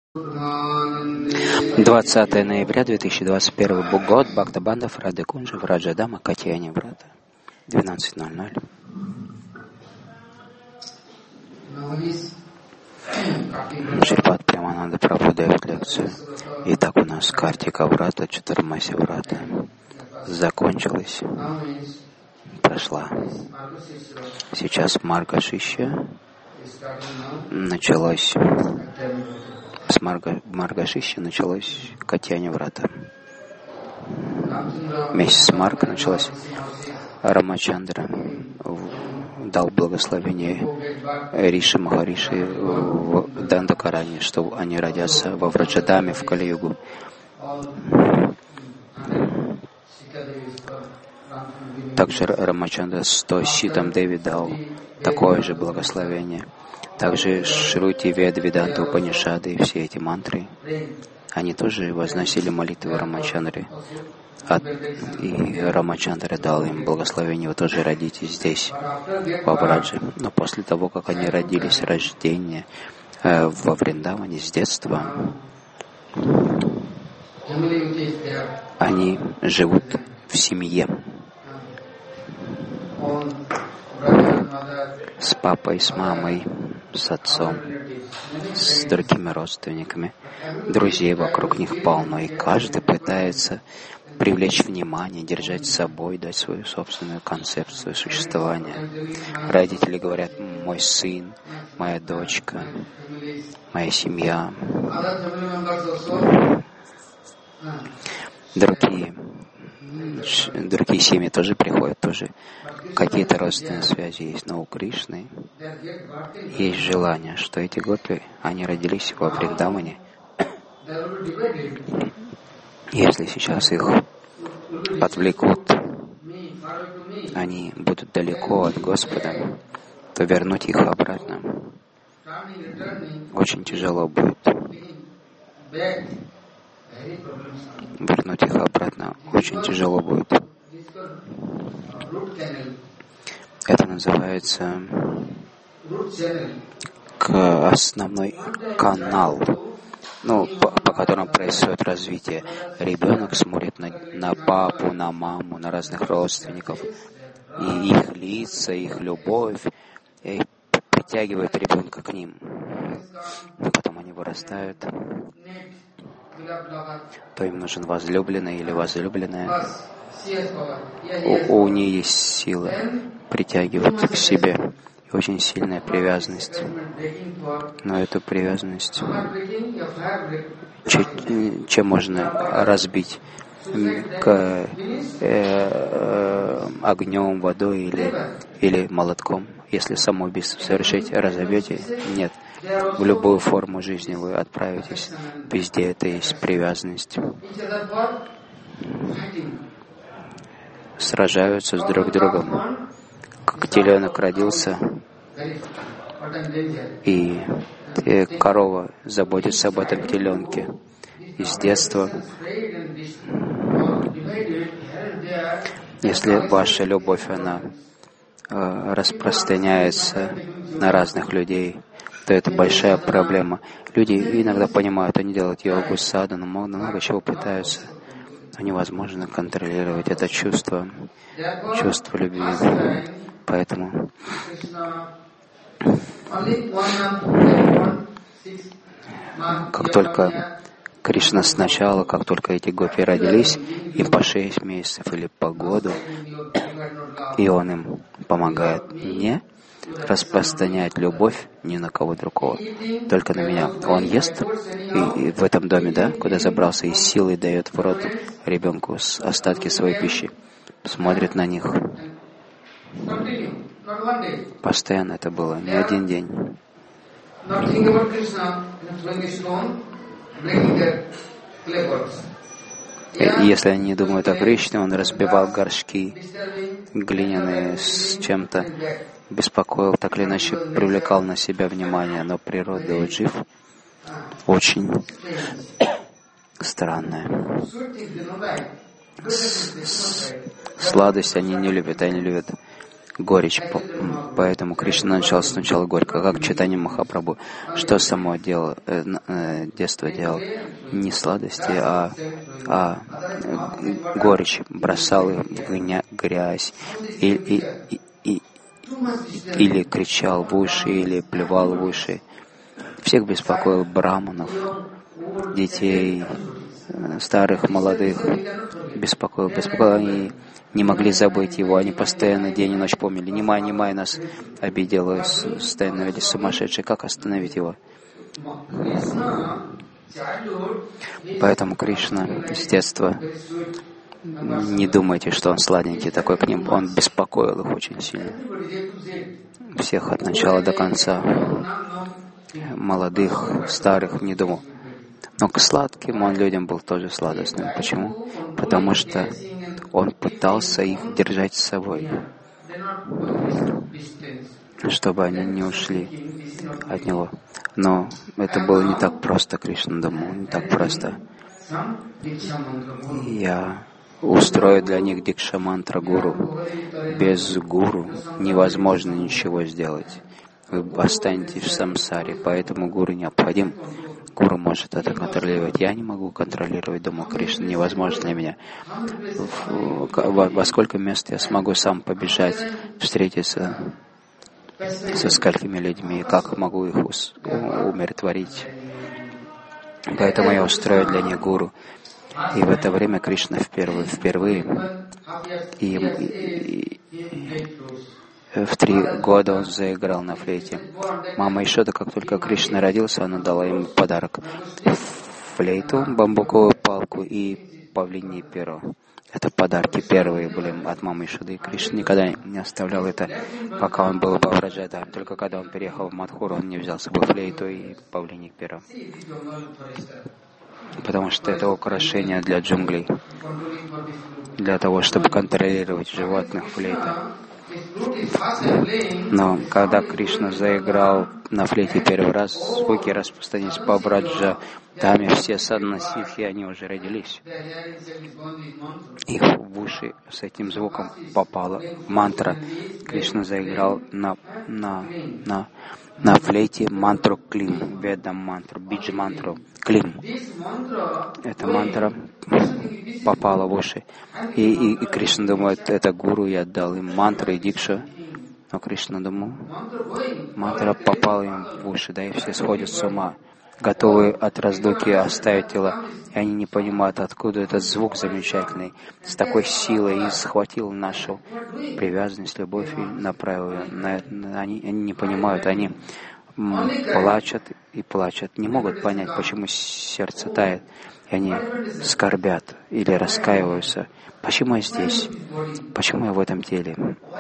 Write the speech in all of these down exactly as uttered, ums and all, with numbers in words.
двадцатое ноября две тысячи двадцать первый год. Бхактабандха Рады Кунджа в Раджадама, Катьяни Врата, двенадцать ноль ноль. Шрипад Премананда Прабху дает лекцию. Итак, у нас Картика Врата, Чатурмаси Врата закончилась, прошла. Сейчас Марга Шишья началось. С Марга, Марга Шишья началось Катьяни Врата. Вместе с Марга началась Рамачандра, дал благословение Риши Махариши в Дандакаране, что они родятся во Враджадаме в Кали-югу. Также Рамачандра сто Ситам Деви дал такое же благословение. Также Шрути, Вед, Веданта, Упанишады и все эти мантры, они тоже возносили молитвы Рамачандре. И Рамачандра дал им благословение: вы тоже родитесь здесь, во Врадже. Но после того, как они родились, рождение э, во Вриндаване с детства, они живут в семье с папой, с мамой, с отцом, с другими родственниками. Друзей вокруг них полно, и каждый пытается привлечь внимание, держать с собой, дать свою собственную концепцию существования. Родители говорят: мой сын, моя дочка, моя семья. Другие, другие семьи тоже приходят, тоже какие-то родственные связи есть, но у Кришны есть желание, что эти гопи, они родились во Вриндаване. Если сейчас их отвлекут, они будут далеко от Господа, то вернуть их обратно очень тяжело будет. Вернуть их обратно очень тяжело будет. Это называется к основной канал, ну, по, по которому происходит развитие. Ребенок смотрит на, на папу, на маму, на разных родственников, и их лица, их любовь, и притягивает ребенка к ним. Но потом они вырастают, то им нужен возлюбленный или возлюбленная. У, у нее есть сила притягивать к себе, и очень сильная привязанность. Но эту привязанность чуть, чем можно разбить? К, э, э, огнем, водой или, или молотком. Если самоубийство совершить, разобьете? Нет. В любую форму жизни вы отправитесь. Везде это есть привязанность. Сражаются с друг другом. Как теленок родился, и корова заботится об этом теленке. И с детства, если ваша любовь, она э, распространяется на разных людей, то это большая проблема. Люди иногда понимают, они делают йогу, садану, много, много чего пытаются, но невозможно контролировать это чувство, чувство любви. Поэтому как только Кришна сначала, как только эти гопи родились, им по шесть месяцев или по году, и он им помогает не распространять любовь ни на кого другого, только на меня. Он ест и, и в этом доме, да, куда забрался, и силой дает в рот ребенку остатки своей пищи, смотрит на них. Постоянно это было, не один день. И если они не думают о Кришне, он разбивал горшки глиняные с чем-то, беспокоил, так или иначе привлекал на себя внимание. Но природа у джив очень странная. Сладость они не любят, они любят горечь. Поэтому Кришна начал сначала горько, как Чайтанья Махапрабху. Что само дело, э, э, детство делал? Не сладости, а, а э, горечь. Бросал их в грязь. И, и, и, и, или кричал в уши, или плевал в уши. Всех беспокоил браманов, детей, старых, молодых. Беспокоил, беспокоил. Они не могли забыть его, они постоянно день и ночь помнили. Нимай, Нимай нас обидел, становились сумасшедшие. Как остановить его? Поэтому Кришна с детства, не думайте, что он сладенький такой к ним, он беспокоил их очень сильно. Всех от начала до конца, молодых, старых, не думал. Но к сладким он людям был тоже сладостным. Почему? Потому что он пытался их держать с собой, чтобы они не ушли от него. Но это было не так просто, Кришна думал, не так просто. Я устрою для них дикша-мантра гуру. Без гуру невозможно ничего сделать. Вы останетесь в самсаре, поэтому гуру необходим. Гуру может это контролировать. Я не могу контролировать, думал Кришна, невозможно для меня. Во, во сколько мест я смогу сам побежать, встретиться со сколькими людьми, как могу их ус, умиротворить. Поэтому я устрою для них гуру. И в это время Кришна впервые, впервые и, и, и, в три года он заиграл на флейте. Мама Ишода, как только Кришна родился, она дала ему подарок: флейту, бамбуковую палку и павлинье перо. Это подарки первые были от мамы Ишоды. И Кришна никогда не оставлял это, пока он был во Враджа. Только когда он переехал в Мадхуру, он не взял с собой флейту и павлинье перо. Потому что это украшение для джунглей, для того, чтобы контролировать животных, флейта. Но когда Кришна заиграл на флейте первый раз, звуки распространились по Враджа, там и все садхана-ситхи, они уже родились. И в уши с этим звуком попала мантра. Кришна заиграл на, на, на, на флейте мантру Клим, ведам мантру, биджа мантру Клим. Эта мантра попала в уши. И, и, и Кришна думает, это гуру, я дал им мантру и дикшу. Но Кришна думал, мантра попала им в уши, да, и все сходят с ума, готовы от раздуки оставить тело. И они не понимают, откуда этот звук замечательный, с такой силой, и схватил нашу привязанность, любовь и направил ее. На, на, они, они не понимают, они м, плачут и плачут, не могут понять, почему сердце тает. И они скорбят или раскаиваются. Почему я здесь? Почему я в этом теле?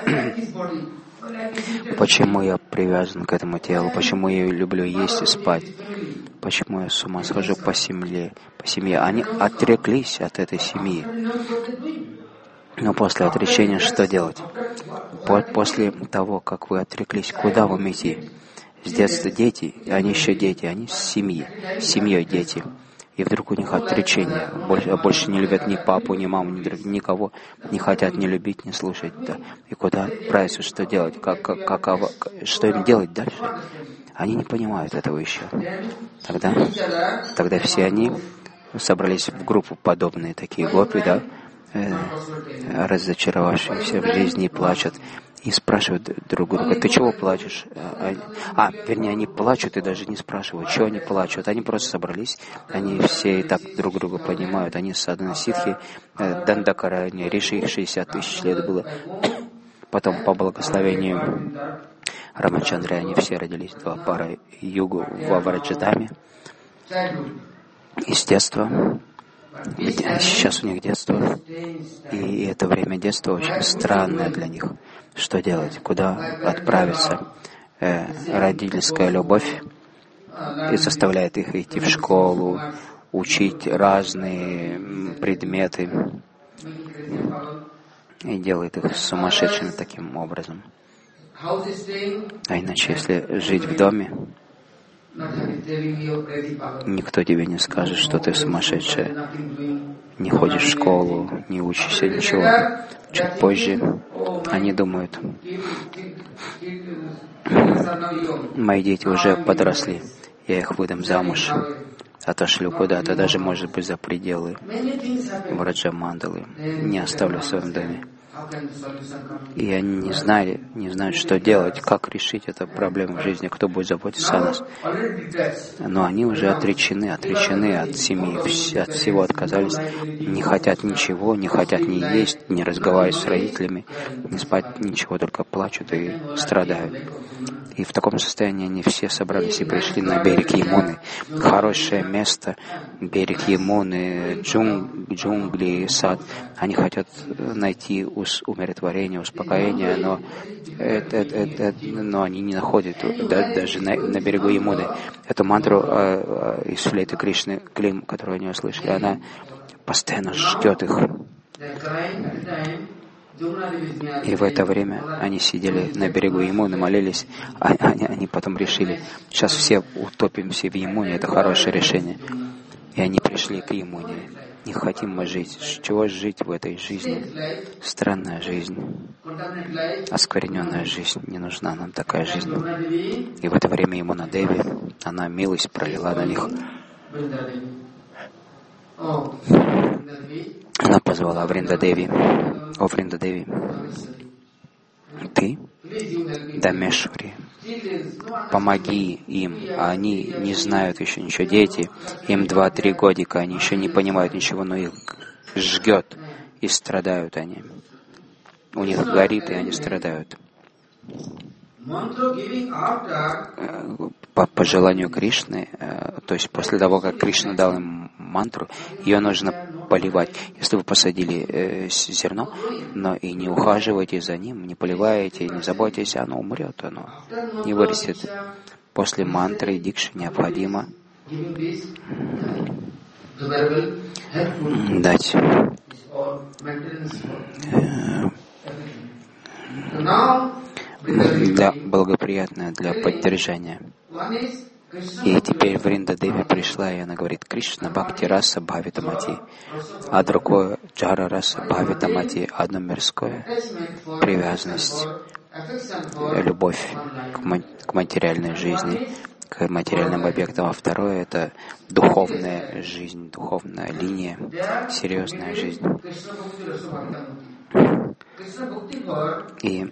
Почему я привязан к этому телу? Почему я люблю есть и спать? Почему я с ума схожу по семье? По семье? Они отреклись от этой семьи. Но после отречения что делать? После того, как вы отреклись, куда вам идти? С детства дети, они еще дети, они с семьи, с семьей дети. И вдруг у них отречение. Больше, больше не любят ни папу, ни маму, ни друг, никого. Не хотят ни любить, ни слушать. Да. И куда отправиться, что делать? Как, как, каково, что им делать дальше? Они не понимают этого еще. Тогда, тогда все они собрались в группу подобные, такие гопи, да, э, разочаровавшиеся в жизни, плачут. И спрашивают друг друга, ты чего плачешь? А, а, вернее, они плачут и даже не спрашивают, чего они плачут. Они просто собрались, они все и так друг друга понимают. Они садхана-ситхи, Дандакарани, Риши, их шестьдесят тысяч лет было. Потом, по благословению Рамачандры, они все родились, два пара югу во Враджадаме. И с детства. Сейчас у них детство, и это время детства очень странное для них. Что делать? Куда отправиться? Э, родительская любовь и заставляет их идти в школу, учить разные предметы и делает их сумасшедшими таким образом. А иначе, если жить в доме, никто тебе не скажет, что ты сумасшедшая. Не ходишь в школу, не учишься ничего. Чуть позже Они думают, мои дети уже подросли, я их выдам замуж, отошлю куда-то, даже, может быть, за пределы Враджа-мандалы, не оставлю в своем доме. И они не знали, не знают, что делать, как решить эту проблему в жизни, кто будет заботиться о нас. Но они уже отречены, отречены от семьи, от всего отказались, не хотят ничего, не хотят ни есть, не разговаривать с родителями, не спать, ничего, только плачут и страдают. И в таком состоянии они все собрались и пришли на берег Ямуны. Хорошее место, берег Ямуны, джунг, джунгли, сад. Они хотят найти умиротворение, успокоение, но, это, это, это, но они не находят да, даже на, на берегу Ямуны. Эту мантру э, из флейты Кришны, Клим, которую они услышали, она постоянно ждет их. И в это время они сидели на берегу Ямуны, молились, а они, они потом решили, сейчас все утопимся в Ямуне, это хорошее решение. И они пришли к Ямуне. Не хотим мы жить. С чего жить в этой жизни? Странная жизнь, оскверненная жизнь. Не нужна нам такая жизнь. И в это время Ямуна Деви, она милость пролила на них. Она позвала Вриндадеви. О, Вриндадеви, ты, Дамешвари, помоги им, а они не знают еще ничего. Дети, им два-три годика, они еще не понимают ничего, но их жгет, и страдают они. У них горит, и они страдают. По, по желанию Кришны, то есть после того, как Кришна дал им мантру, ее нужно поливать. Если вы посадили э, зерно, но и не ухаживаете за ним, не поливаете, не заботитесь, оно умрет, оно не вырастет. После мантры дикши необходимо дать для благоприятное для поддержания. И теперь Вриндадеви пришла, и она говорит: Кришна Бхакти Раса Бхавитамати, а другое Джара Раса Бхавитамати, одно мирское, привязанность, любовь к, к материальной жизни, к материальным объектам, а второе — это духовная жизнь, духовная линия, серьезная жизнь. И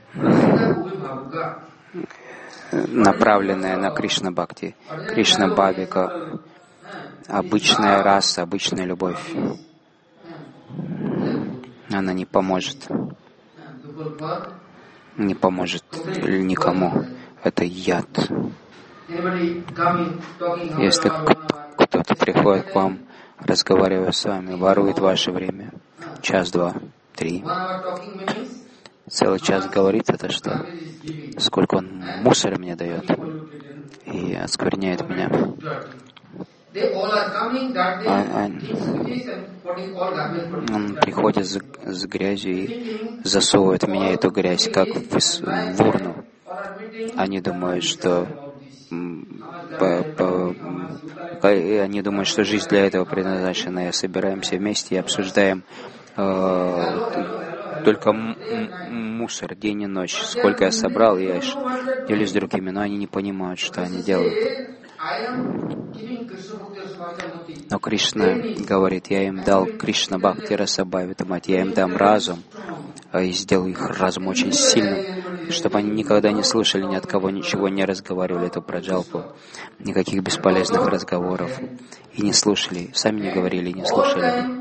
направленная на Кришна Бхакти. Кришна Бхавика, обычная раса, обычная любовь. Она не поможет. Не поможет никому. Это яд. Если кто-то приходит к вам, разговаривая с вами, ворует ваше время, час, два, три, целый час говорит, это что? Сколько он мусора мне дает и оскверняет меня. А, а, он приходит с, с грязью и засовывает в меня эту грязь, как в, в урну. Они думают, что по, по, они думают, что жизнь для этого предназначена. И собираемся вместе и обсуждаем э, только мусор день и ночь. Сколько я собрал, я делюсь с другими, но они не понимают, что они делают. Но Кришна говорит: я им дал Кришна Бхакти Раса Бхавитамати, я им дам разум, и сделаю их разум очень сильным, чтобы они никогда не слушали ни от кого ничего, не разговаривали эту праджалпу, никаких бесполезных разговоров, и не слушали, сами не говорили, не слушали,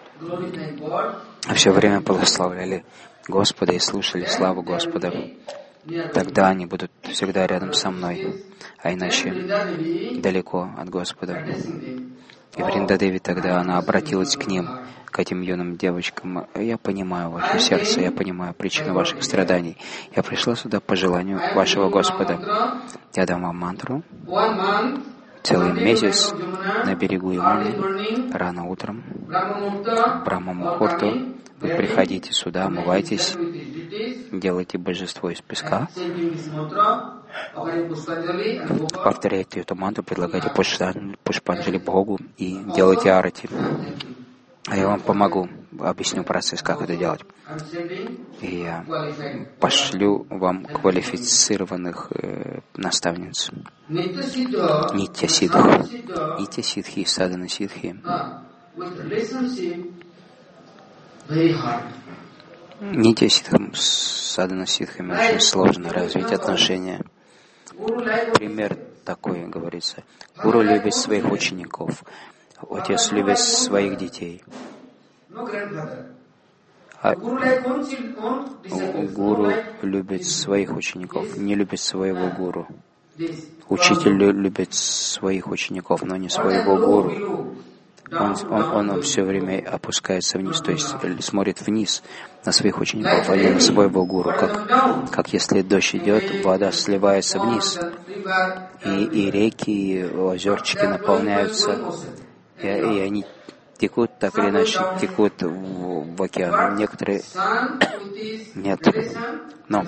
а все время благословляли Господа и слушали славу Господа. Тогда они будут всегда рядом со мной, а иначе далеко от Господа. И Вриндадеви тогда она обратилась к ним, к этим юным девочкам: я понимаю ваше сердце, я понимаю причину ваших страданий. Я пришла сюда по желанию вашего Господа. Я дам вам мантру. Целый месяц на берегу Ямуны, рано утром, Брахма-мухурту, вы приходите сюда, омывайтесь, делайте божество из песка, повторяйте эту мантру, предлагайте пушпанджали Богу и делайте арати. А я вам помогу. объясню процесс, как это делать. И я пошлю вам квалифицированных э, наставниц. Нитья сиддх, нитья сиддхи, садхана сиддхи. Нитья сиддхам, садхана сиддхами очень сложно развить отношения. Пример такой, говорится. Гуру любит своих учеников. Отец любит своих детей. А гуру любит своих учеников, не любит своего гуру. Учитель любит своих учеников, но не своего гуру. Он, он, он все время опускается вниз, то есть смотрит вниз на своих учеников, а не на своего гуру. Как, как если дождь идет, вода сливается вниз, и, и реки, и озерчики наполняются, и, и они текут, так или иначе, текут в, в океан. Некоторые нет. Но,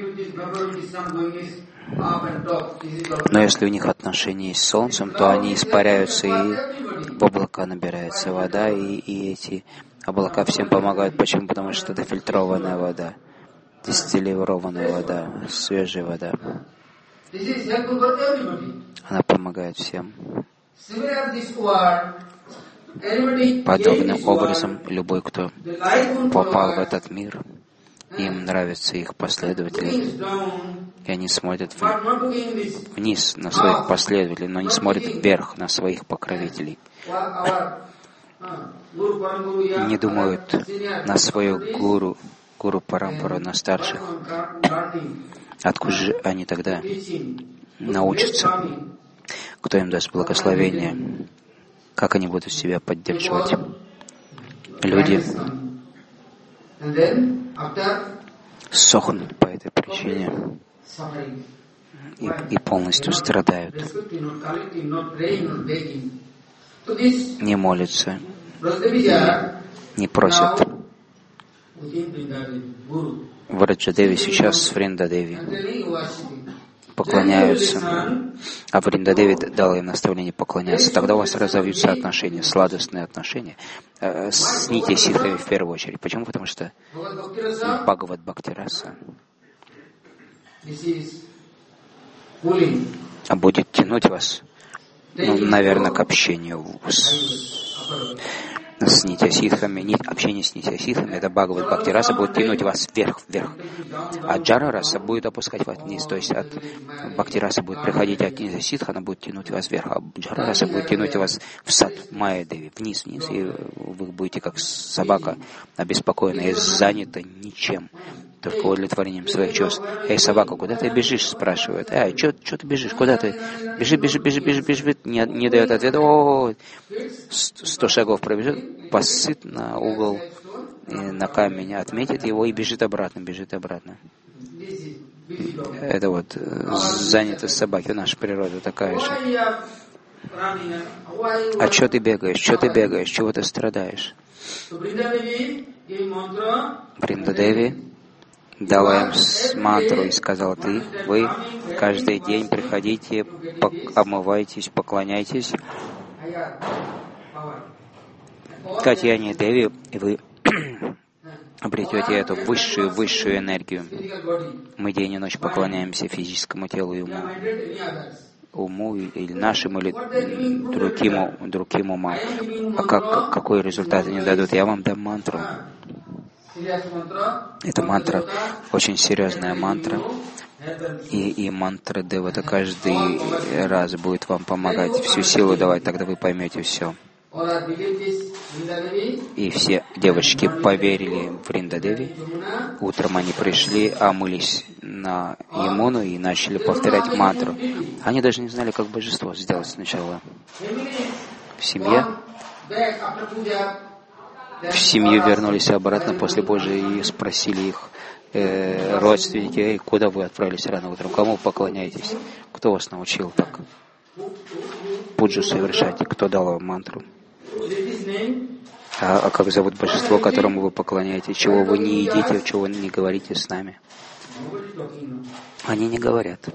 но если у них отношения с Солнцем, то они испаряются, и в облака набирается вода, и, и эти облака всем помогают. Почему? Потому что это фильтрованная вода, дистиллированная вода, свежая вода. Она помогает всем. Подобным образом, любой, кто попал в этот мир, им нравятся их последователи, и они смотрят вниз на своих последователей, но не смотрят вверх на своих покровителей. Не думают на свою гуру, гуру Парампару, на старших. Откуда же они тогда научатся? Кто им даст благословение? Как они будут себя поддерживать? Люди сохнут по этой причине и, и полностью страдают. Не молятся, не просят. Враджадеви сейчас с Вриндадеви поклоняются, а Вриндадеви дал им наставление поклоняться. Тогда у вас разовьются отношения, сладостные отношения э, с нитья сиддхами в первую очередь. Почему? Потому что Бхагават Бхакти Раса будет тянуть вас, ну, наверное, к общению с, с нитья сиддхами. Нит, общение с нитья сиддхами, это Бхагават Бхакти Раса будет тянуть вас вверх, вверх. А Джара Раса будет опускать вас вниз. То есть от Бхакти Раса будет приходить от нитья сиддха, она будет тянуть вас вверх. А Джара Раса будет тянуть вас в сад Майя Деви, вниз, вниз. И вы будете как собака обеспокоенная и занята ничем, только удовлетворением своих чувств. «Эй, собака, куда ты бежишь?» — спрашивает. «Эй, что ты бежишь? Куда ты? Бежи, бежи, бежи, бежи, бежи». Не, не дает ответа. О, сто шагов пробежит, посыт на угол, на камень, отметит его и бежит обратно, бежит обратно. Это вот занятость собаки, наша природа такая же. А что ты бегаешь? Что ты бегаешь? Чего ты страдаешь? Вриндадеви дала им мантру и сказала: ты, вы каждый день приходите, омывайтесь, поклоняйтесь Катьяне Деви, и вы обретете эту высшую, высшую энергию. Мы день и ночь поклоняемся физическому телу и уму, уму или нашему, или другим, другим умам. А как, какой результат они дадут? Я вам дам мантру. Эта мантра очень серьезная мантра, и, и мантра Девата каждый раз будет вам помогать, всю силу давать, тогда вы поймете все. И все девочки поверили в Вриндадеви. Утром они пришли, омылись на Ямуну и начали повторять мантру. Они даже не знали, как божество сделать сначала. В семье В семью вернулись обратно после Божьей и спросили их э, родственники: «Эй, куда вы отправились рано утром? Кому поклоняетесь? Кто вас научил так пуджу совершать? Кто дал вам мантру? А, а как зовут божество, которому вы поклоняетесь? Чего вы не едите, чего вы не говорите с нами?» Они не говорят,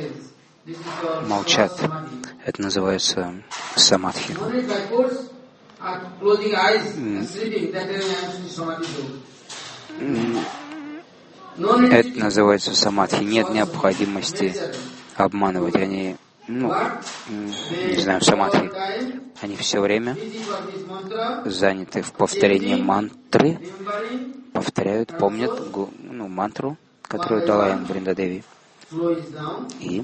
молчат. Это называется самадхи. Это называется самадхи. Нет необходимости обманывать. Они, ну, не знаю, самадхи. Они все время заняты в повторении мантры, повторяют, помнят ну, мантру, которую дала им Вриндадеви. И,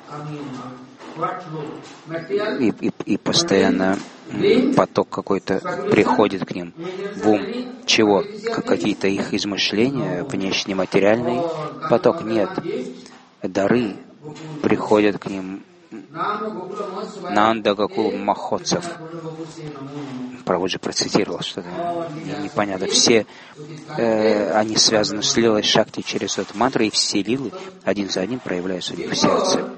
и, и, и постоянно поток какой-то приходит к ним в ум. Чего? Какие-то их измышления, внешнематериальный поток? Нет. Дары приходят к ним. Нанда Гокул Махотсов. Прабхуджи процитировал что-то непонятно. Все э, они связаны с лилой Шакти через эту мантру, и все лилы один за одним проявляются у них в сердце.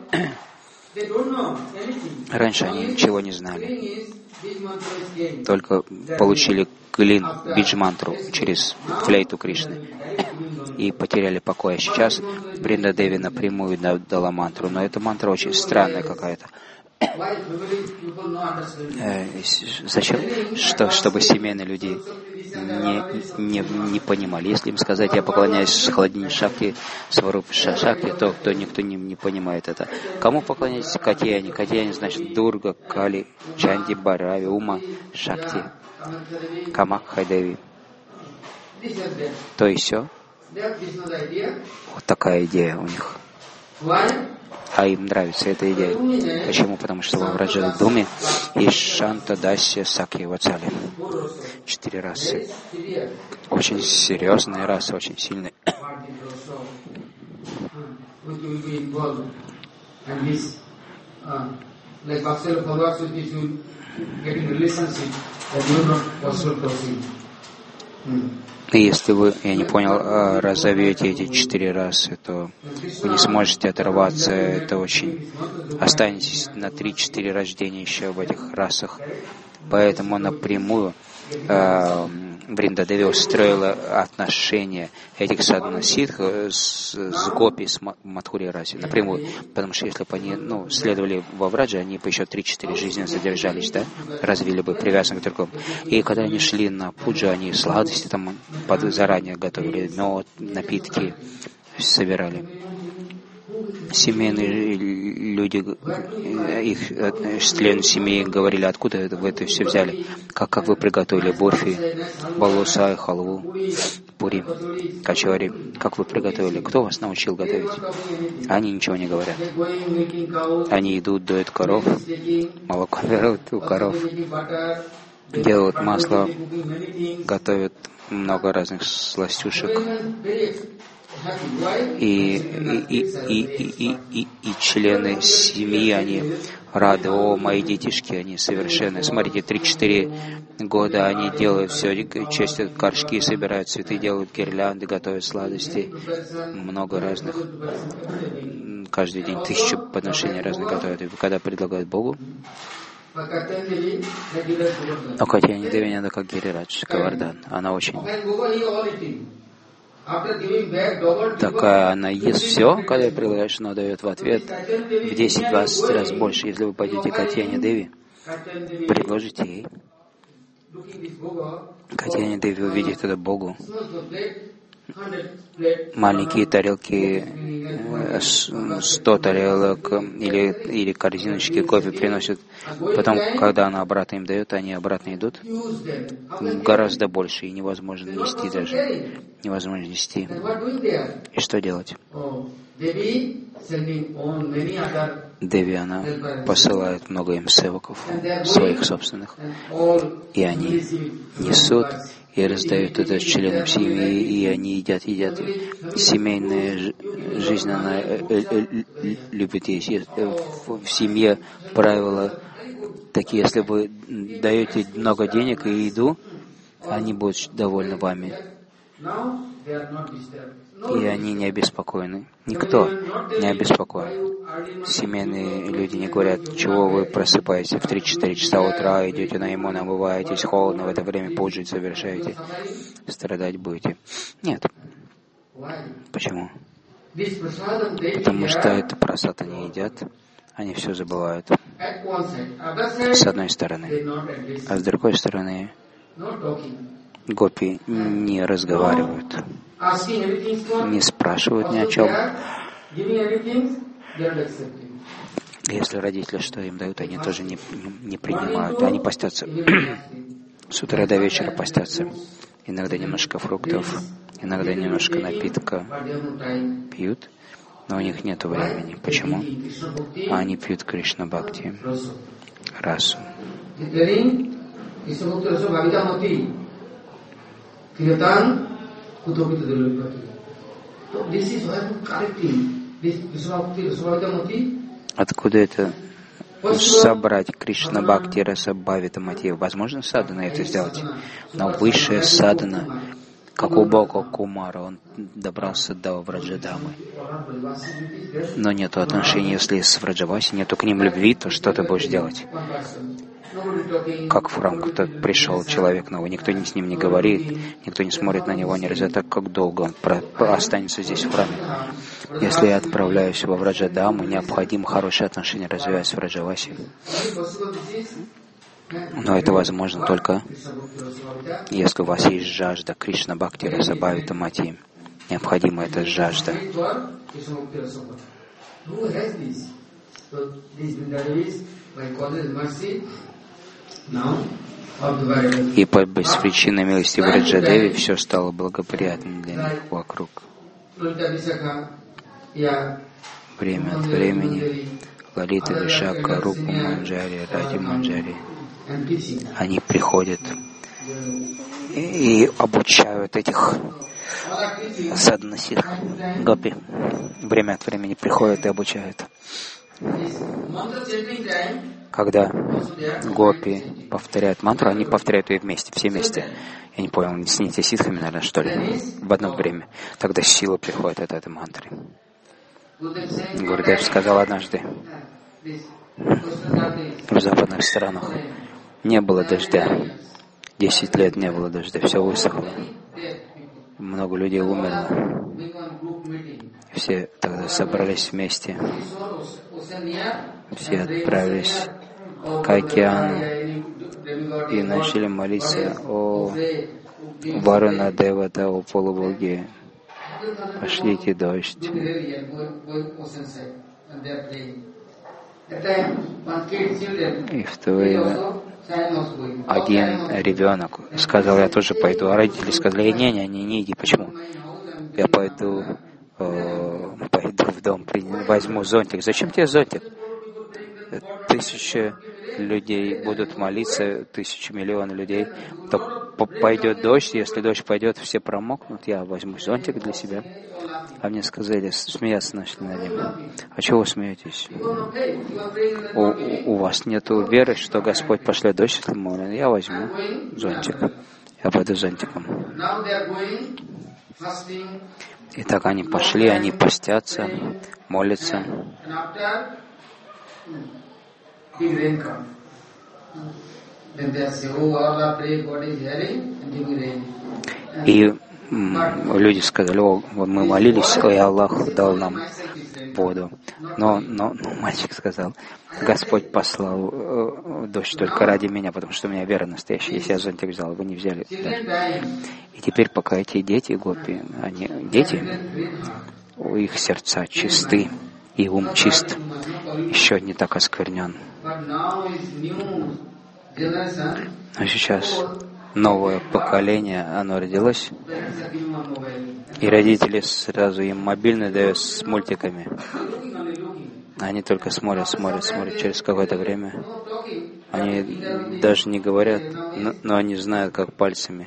Раньше они ничего не знали. Только получили клин, бидж-мантру через флейту Кришны и потеряли покой. А сейчас Вриндадеви напрямую дала мантру, но эта мантра очень странная какая-то. Э, зачем? Что, чтобы семейные люди не, не, не понимали. Если им сказать, я поклоняюсь Хладини Шакти, Сварупе Шакти, то, то никто не, не понимает это. Кому поклоняетесь? Катьяне. Катьяне значит Дурга, Кали, Чанди, Барави, Ума, Шакти, Камакха Деви. То и все. Вот такая идея у них. А им нравится эта идея. Почему? Потому что во Враджадуме есть Шанта, Дасья, Сакья, Вацали. Четыре расы. Очень серьезные расы, очень сильные. И если вы, я не понял, разовьете эти четыре расы, то вы не сможете оторваться. Это очень... Останетесь на три-четыре рождения еще в этих расах. Поэтому напрямую э, Вриндадеви устроила отношения этих садхана-ситх с, с гопи, с Мадхури раси. Напрямую. Потому что если бы они ну, следовали во Враджи, они бы еще три-четыре жизни задержались, да? Развили бы привязанность к другому. И когда они шли на пуджу, они сладости там под, заранее готовили, мед, напитки собирали. Семейные люди, их члены семьи говорили, откуда вы это все взяли, как, как вы приготовили борфи, балусай, халву, пури, качари, как вы приготовили, кто вас научил готовить? Они ничего не говорят. Они идут, доят коров, молоко берут у коров, делают масло, готовят много разных сластюшек. И, и, и, и, и, и, и члены семьи, они рады, о, мои детишки, они совершенные. Смотрите, три-четыре года они делают все, чистят горшки, собирают цветы, делают гирлянды, готовят сладости, много разных. Каждый день тысячу подношений разных готовят. И когда предлагают Богу, но Катьяни Деви надо как Гирирадж, Гавардан. Она очень... Такая она ест все, когда предлагаешь, она дает в ответ в десять-двадцать раз больше. Если вы пойдете к Катьяни Деви, предложите ей. Катьяни Деви увидит это Богу. Маленькие тарелки, сто тарелок или, или корзиночки кофе приносят. Потом, когда она обратно им дает, они обратно идут. Гораздо больше, и невозможно нести даже. Невозможно нести. И что делать? Деви, она посылает много им севаков, своих собственных. И они несут и раздают это членам семьи, и они едят, едят. Семейная жизнь, она любит есть. В семье правила такие, если вы даете много денег и еду, они будут довольны вами. И они не обеспокоены. Никто не обеспокоен. Семейные люди не говорят, чего вы просыпаетесь в три-четыре часа утра, идете на иммун, омываетесь, холодно, в это время пуджи совершаете, страдать будете. Нет. Почему? Потому что это прасад они едят, они все забывают. С одной стороны. А с другой стороны, гопи не разговаривают, не спрашивают ни о чем. Если родители что им дают, они тоже не, не, не принимают. Они постятся. С утра до вечера постятся. Иногда немножко фруктов, иногда немножко напитка пьют, но у них нет времени. Почему? Они пьют Кришна Бхакти, расу. Откуда это собрать Кришна Бхакти Раса Бхавита мотив? Возможно, садхана это сделать, но высшая садхана, как у Бога Кумара, он добрался до Враджадамы. Но нет отношений, если с Враджаваси нету к ним любви, то что ты будешь делать? Как в храм кто-то пришел человек новый, никто с ним не говорит, никто не смотрит на него, не разве так, как долго он про, про, останется здесь в храме. Если я отправляюсь во Враджадаму, необходимо хорошие отношения развивать с Враджаваси. Но это возможно только, если у вас есть жажда Кришна Бхакти Раса Бхавита Мати. Необходима эта жажда. И по беспричинной милости Враджадеви все стало благоприятным для них вокруг. Время от времени Лалита, Вишака, Рупа, Манджари, Ради Манджари, они приходят и обучают этих садханасит гопи. Время от времени приходят и обучают. Когда гопи повторяют мантру, они повторяют ее вместе, все вместе. Я не понял, с нити ситхами, наверное, что ли, в одно время. Тогда сила приходит от этой мантры. Гурудев сказал однажды, в западных странах не было дождя. Десять лет не было дождя, все высохло. Много людей умерло. Все тогда собрались вместе. Все отправились к океану и начали молиться о Варуна Девата, о полубоге. Пошлите дождь. И в то время один ребенок сказал, я тоже пойду. А родители сказали, не-не, не, не иди. Почему? Я пойду, э, пойду в дом, возьму зонтик. Зачем тебе зонтик? Тысячи людей будут молиться, тысячи миллионов людей. То пойдет дождь, если дождь пойдет, все промокнут, я возьму зонтик для себя. А мне сказали, смеяться начали над ним. А чего вы смеетесь? У, у вас нет веры, что Господь пошлет дождь, если молен. Я возьму зонтик. Я пойду зонтиком. И так они пошли, они постятся, молятся. И люди сказали, о, вот мы молились, и Аллах дал нам воду. Но, но, но мальчик сказал, Господь послал э, дождь только ради меня, потому что у меня вера настоящая. Если я зонтик взял, вы не взяли. Да. И теперь, пока эти дети, гопи, они дети, у их сердца чисты, и ум чист, еще не так осквернен. Но сейчас новое поколение, оно родилось, и родители сразу им мобильный дают с мультиками. Они только смотрят, смотрят, смотрят. Через какое-то время они даже не говорят, но, но они знают, как пальцами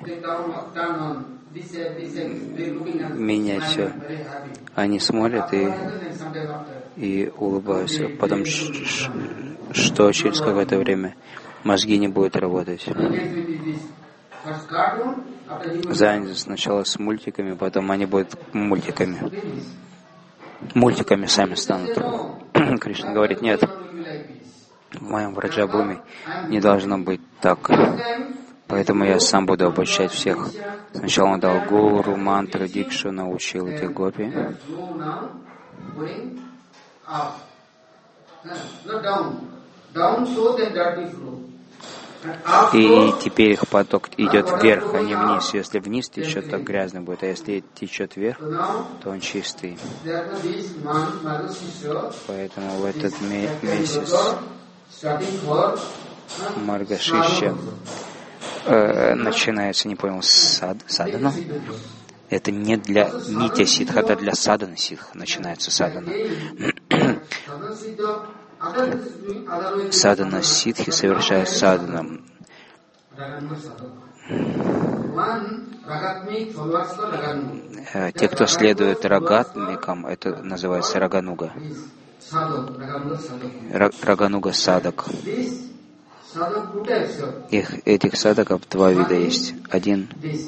менять все. Они смотрят и, и улыбаются. Потом, что через какое-то время мозги не будут работать. Заняты сначала с мультиками, потом они будут мультиками. Мультиками сами станут. Кришна говорит, нет, в моем Враджабхуми не должно быть так. Поэтому я сам буду обучать всех. Сначала он дал гуру, мантру, дикшу, научил этих гопи. И теперь их поток идет вверх, а не вниз. Если вниз течет, то грязный будет, а если течет вверх, то он чистый. Поэтому в этот месяц Маргашиша э, начинается, не понял, сад, садана. Это не для нитя ситха, это для садана ситха начинается садана. Садана ситхи совершают саданом. Те, кто следует рагатмикам, это называется рагануга. Рагануга садак. Их, этих садаков два вида есть. Один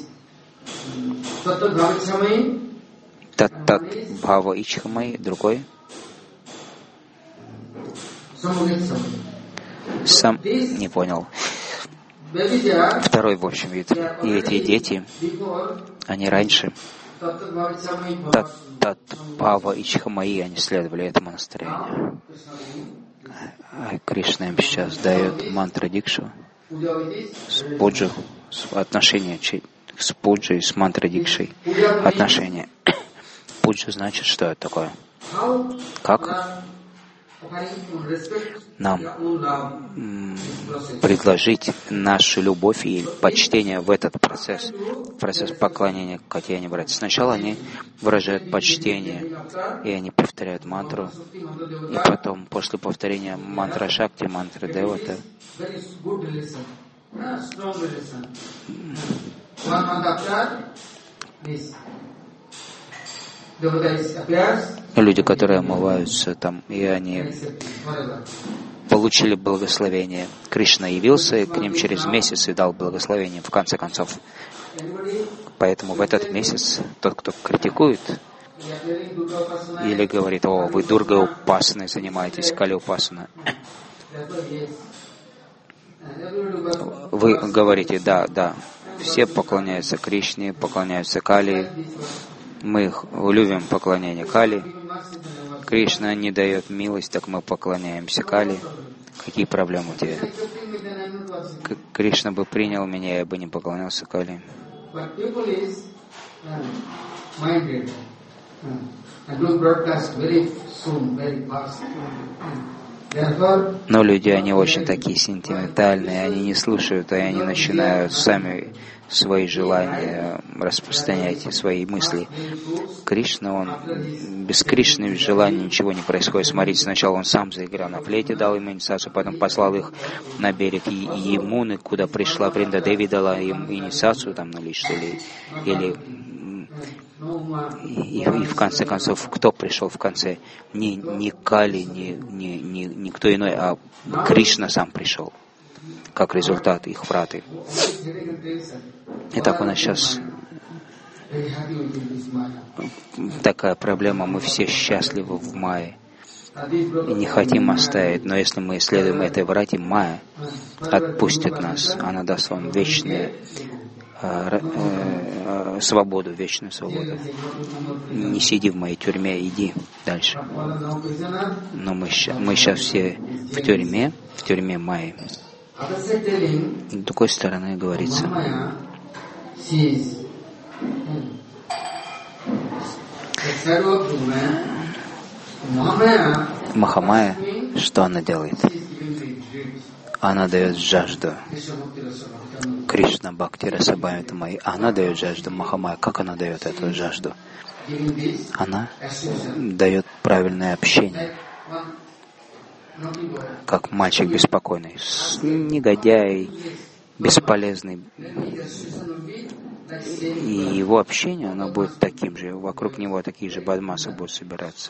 тат-тат бхава ичхамай, другой сам не понял. Второй, в общем, вид. И эти дети, они раньше тат-тат бхава ичхамай, они следовали этому настроению. Кришна им сейчас дает мантра дикшу с пуджу, с отношения с пуджей, с мантра дикшей. Отношения. Пуджа значит, что это такое? Как нам м, предложить нашу любовь и почтение в этот процесс, процесс поклонения Катьяне братья. Сначала они выражают почтение, и они повторяют мантру, и потом, после повторения мантра Шакти, мантры Девата, люди, которые омываются там, и они получили благословение. Кришна явился и к ним через месяц и дал благословение, в конце концов. Поэтому в этот месяц тот, кто критикует или говорит: «О, вы Дурга-упасаной занимаетесь, Кали-упасана», вы говорите: «Да, да, все поклоняются Кришне, поклоняются Кали, мы их любим поклонение Кали. Кришна не дает милость, так мы поклоняемся Кали. Какие проблемы у тебя? К- Кришна бы принял меня, я бы не поклонялся Кали». Но люди, они очень такие сентиментальные, они не слушают, и они начинают сами свои желания распространять, свои мысли. Кришна, он без Кришны желания ничего не происходит. Смотрите, сначала он сам заиграл на флейте, дал им инициацию, потом послал их на берег Ямуны, куда пришла Вринда Деви, дала им инициацию там, ну, или что ли, или И, и в конце концов, кто пришел в конце? Не, не Кали, не, не, не, не кто иной, а Кришна сам пришел, как результат их враты. Итак, у нас сейчас такая проблема, мы все счастливы в мае и не хотим оставить, но если мы следуем этой врате, Майя отпустит нас, она даст вам вечное свободу, вечную свободу. Не сиди в моей тюрьме, иди дальше. Но мы, мы сейчас все в тюрьме, в тюрьме Майи. С другой стороны говорится, Махамая, что она делает? Она дает жажду. Кришна Бхакти Расабхамита Майи. Она дает жажду Махамая. Как она дает эту жажду? Она дает правильное общение. Как мальчик беспокойный, негодяй, бесполезный. И его общение, оно будет таким же. Вокруг него такие же бадмасы будут собираться.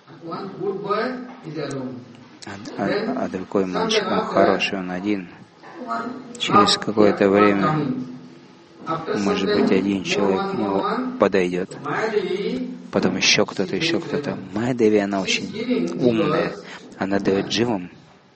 А, а, а другой мальчик, он хороший, он один. Через какое-то время, может быть, один человек к нему подойдет, потом еще кто-то, еще кто-то. Майя Деви, она очень умная, она дает дживам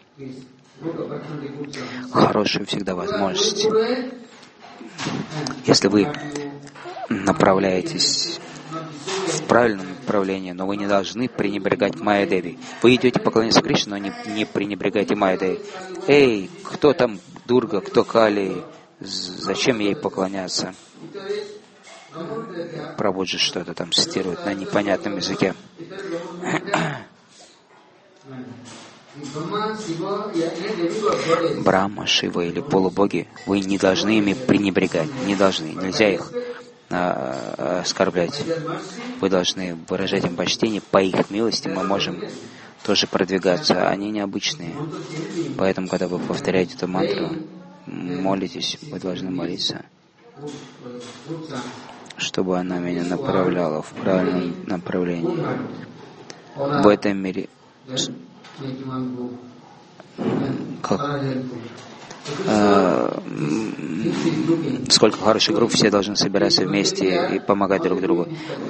хорошую всегда возможность. Если вы направляетесь в правильном направлении, но вы не должны пренебрегать Майя Деви. Вы идете поклоняться Кришне, но не, не пренебрегайте Майя Деви. Эй, кто там Дурга, кто Кали? Зачем ей поклоняться? Прабхуджи что-то там цитирует на непонятном языке. Брахма, Шива или полубоги, вы не должны ими пренебрегать, не должны, нельзя их а, оскорблять. Вы должны выражать им почтение, по их милости мы можем тоже продвигаться, они необычные. Поэтому, когда вы повторяете эту мантру, молитесь, вы должны молиться, чтобы она меня направляла в правильном направлении. В этом мире как, э, сколько хороших групп, все должны собираться вместе и помогать друг другу.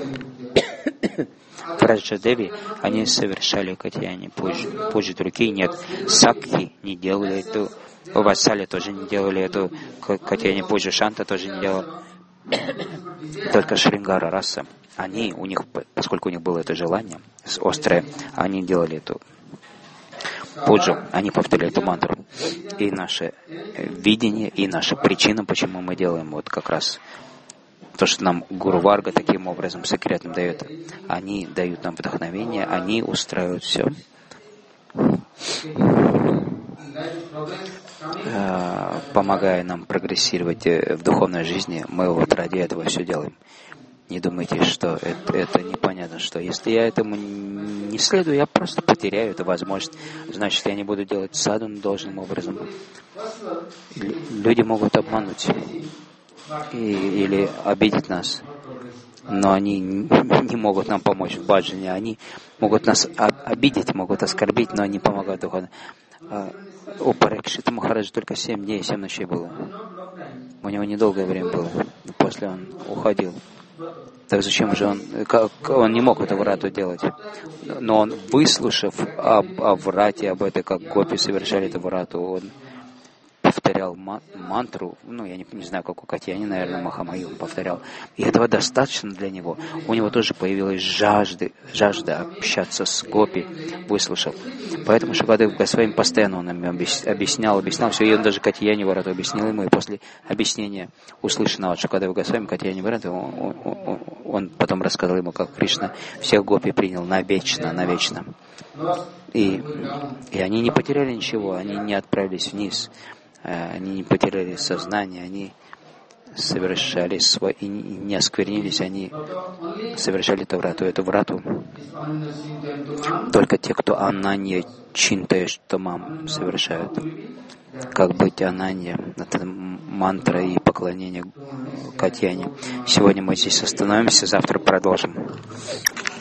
В Раджа-деви они совершали катьяни, позже, позже другие нет. Сакхи не делали эту, Вассали тоже не делали эту катьяни, позже Шанта тоже не делал. Только Шрингара раса, они, у них, поскольку у них было это желание острое, они делали эту пуджу, они повторяли эту мантру. И наше видение, и наша причина, почему мы делаем вот как раз то, что нам Гуру Варга таким образом секретным дает. Они дают нам вдохновение, они устраивают все. Помогая нам прогрессировать в духовной жизни, мы вот ради этого все делаем. Не думайте, что это, это непонятно, что если я этому не следую, я просто потеряю эту возможность. Значит, я не буду делать садхану должным образом. Люди могут обмануть и, или обидеть нас, но они не могут нам помочь в баджане. Они могут нас обидеть, могут оскорбить, но они помогают духовно. У Парикшита Махараджа только семь дней, семь ночей было. У него недолгое время было. После он уходил. Так зачем же он, как, он не мог эту врату делать? Но он, выслушав об, о врате, об этой, как гопи совершали эту врату, он повторял мантру, ну, я не, не знаю, как у Катьяни, наверное, Махамаю он повторял. И этого достаточно для него. У него тоже появилась жажда, жажда общаться с гопи, выслушав. Поэтому Шукадев Госвами постоянно он им объяснял, объяснял все, и он даже Катьяни Варату объяснил ему, и после объяснения услышанного от Шукадева Госвами Катьяни Варату, он, он, он, он потом рассказал ему, как Кришна всех гопи принял навечно, навечно. И, и они не потеряли ничего, они не отправились вниз. Они не потеряли сознание, они совершали свои, и не осквернились, они совершали эту врату. Эту врату только те, кто ананья чинтаештамам совершают. Как быть ананья, это мантра и поклонение Катьяне. Сегодня мы здесь остановимся, завтра продолжим.